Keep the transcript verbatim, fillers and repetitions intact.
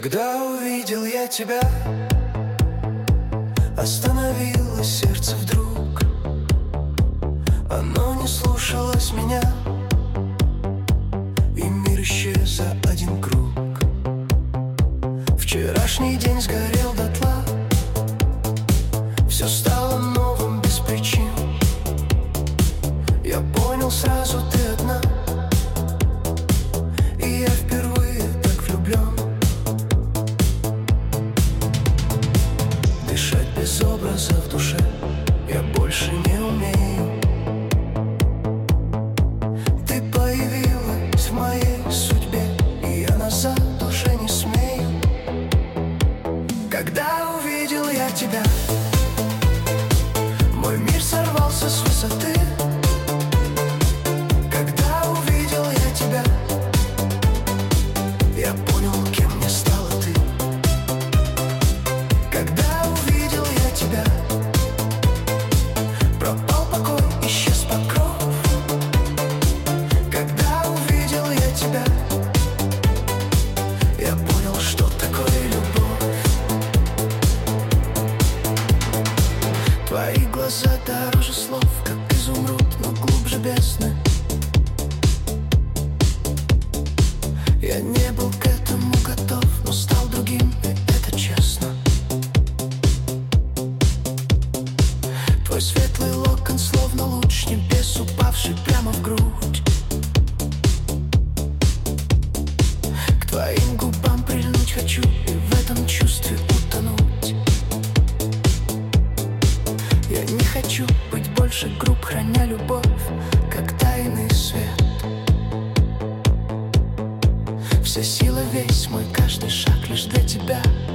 Когда увидел я тебя, остановилось сердце вдруг. Оно не слушалось меня, и мир исчез за один круг. Вчерашний день сгорел дотла, все стало новым без причин. Я понял сразу, ты одна, и я впервые так влюблен. Дышать без образа в душе я больше не умею. Ты появилась в моей судьбе, и я назад уже не смею. Когда увидел я тебя, мой мир сорвался с высоты. Когда увидел я тебя, я понял, кем мне стала ты. Когда увидел я тебя, пропал покой, исчез покров. Когда увидел я тебя, я понял, что такое любовь. Твои глаза дороже слов, как изумруд, но глубже бездны. Я не был к этому готов, но стал другим, и это честно. Твой светлый локон, словно луч небес, упавший прямо в грудь. К твоим губам прильнуть хочу и в этом чувстве утонуть. Я не хочу быть больше груб, храня любовь, как тайный свет. Вся сила, весь мой каждый шаг лишь для тебя.